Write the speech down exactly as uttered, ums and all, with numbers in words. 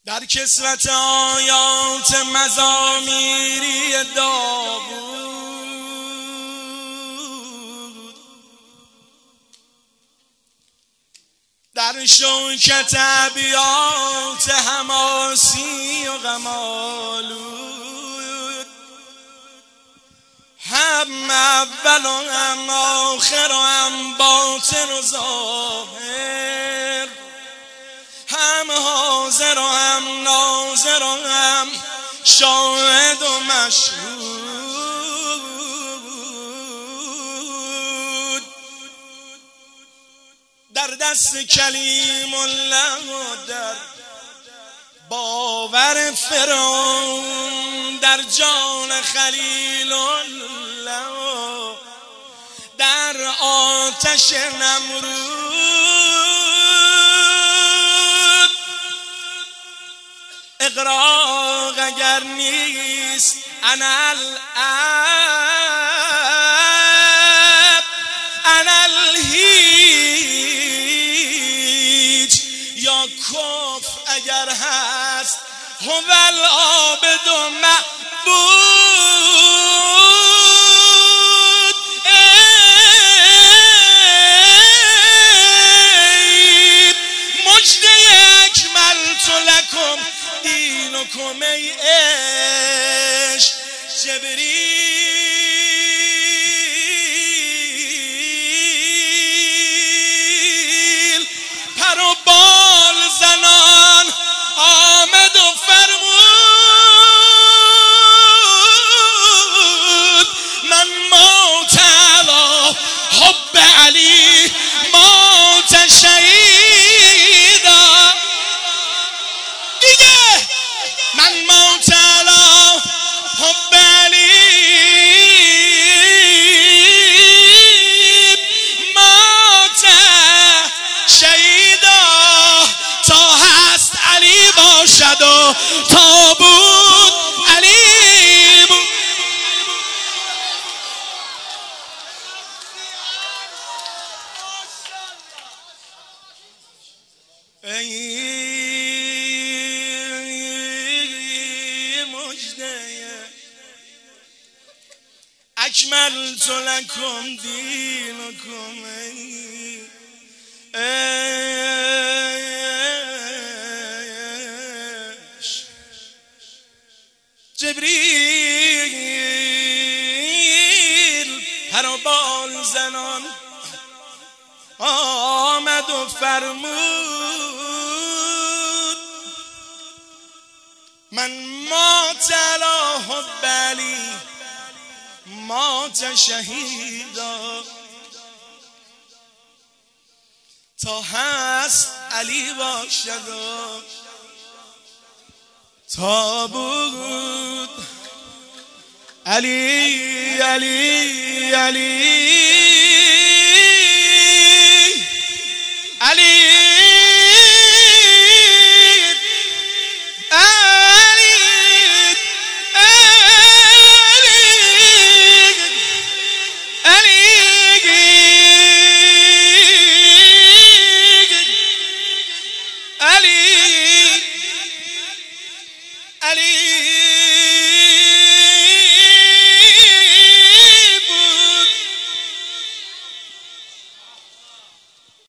در کسوت آیات مزامیری داوود، در شوکت ابیات حماسی و غمالود، هم اول و هم آخر و هم باطن و ظاهر، هم حاضر و هم ناظر و هم شاهد و مشهود، در دست کلیم الله و در باور فرعون، در جان خلیل الله و در آتش نمرود. اغراق اگر نیست انا الاب انا الهیج، یا کف اگر هست هو العابد و معبود. ای مجده اکملت لکم دینکم، ای عشق جبریل پر و بال زنان آمد و فرمود من موت علی حب علی موت شهیدا. دیگه من موت علی حب علی موت شهیدا، تا هست علی باشد و تا بود علی بود. ای مجده اکملت لکم دینکم، ای عشق جبریل پر و بال زنان آمد و فرمود من مات علی حب علی مات شهیدا، تا هست علی باشد و تا بود علی علی علی.